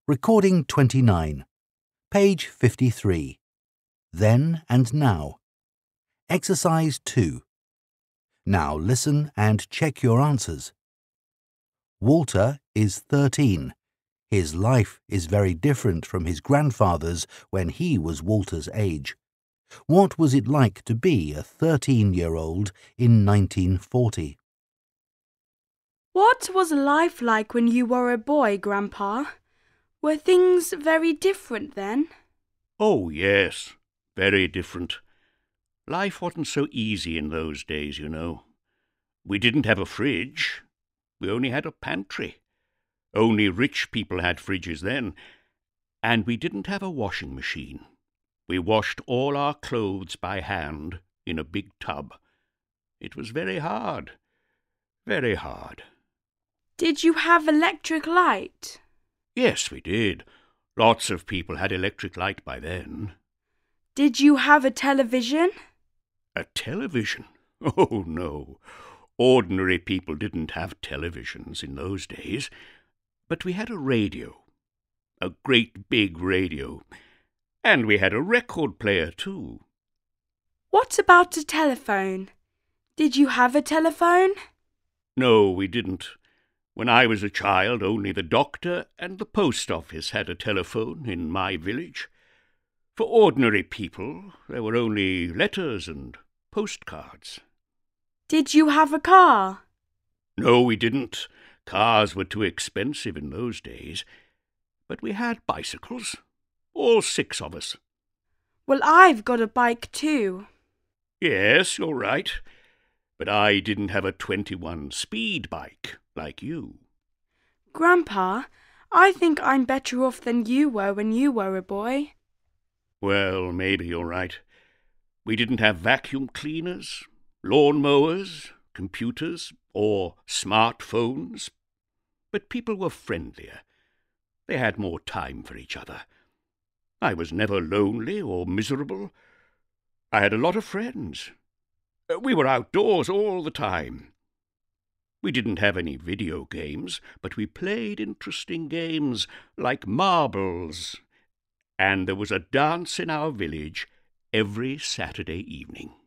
Recording 29. Page 53. Then and now. Exercise 2. Now listen and check your answers. Walter is 13. His life is very different from his grandfather's when he was Walter's age. What was it like to be a 13-year-old in 1940? What was life like when you were a boy, Grandpa? Were things very different then? Oh, yes, very different. Life wasn't so easy in those days, you know. We didn't have a fridge. We only had a pantry. Only rich people had fridges then. And we didn't have a washing machine. We washed all our clothes by hand in a big tub. It was very hard, very hard. Did you have electric light? Yes, we did. Lots of people had electric light by then. Did you have a television? A television? Oh, no. Ordinary people didn't have televisions in those days. But we had a radio. A great big radio. And we had a record player, too. What about a telephone? Did you have a telephone? No, we didn't. When I was a child, only the doctor and the post office had a telephone in my village. For ordinary people, there were only letters and postcards. Did you have a car? No, we didn't. Cars were too expensive in those days. But we had bicycles, all 6 of us. Well, I've got a bike too. Yes, you're right. But I didn't have a 21 speed bike like you. Grandpa, I think I'm better off than you were when you were a boy. Well, maybe you're right. We didn't have vacuum cleaners, lawn mowers, computers, or smartphones. But people were friendlier. They had more time for each other. I was never lonely or miserable. I had a lot of friends. We were outdoors all the time. We didn't have any video games, but we played interesting games like marbles. And there was a dance in our village every Saturday evening.